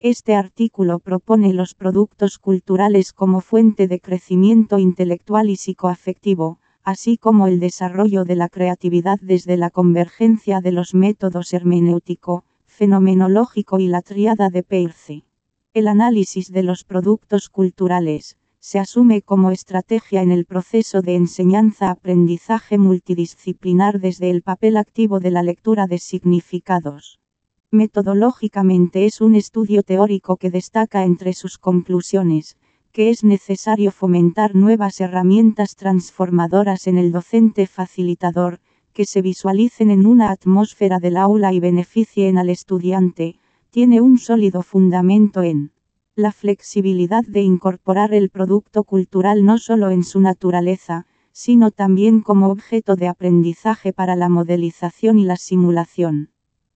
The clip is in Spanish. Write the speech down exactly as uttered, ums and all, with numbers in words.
Este artículo propone los productos culturales como fuente de crecimiento intelectual y psicoafectivo, así como el desarrollo de la creatividad desde la convergencia de los métodos hermenéutico, fenomenológico y la tríada de Peirce. El análisis de los productos culturales se asume como estrategia en el proceso de enseñanza-aprendizaje multidisciplinar desde el papel activo de la lectura de significados. Metodológicamente es un estudio teórico que destaca entre sus conclusiones, que es necesario fomentar nuevas herramientas transformadoras en el docente facilitador, que se visualicen en una atmósfera del aula y beneficien al estudiante, tiene un sólido fundamento en la flexibilidad de incorporar el producto cultural no solo en su naturaleza, sino también como objeto de aprendizaje para la modelización y la simulación.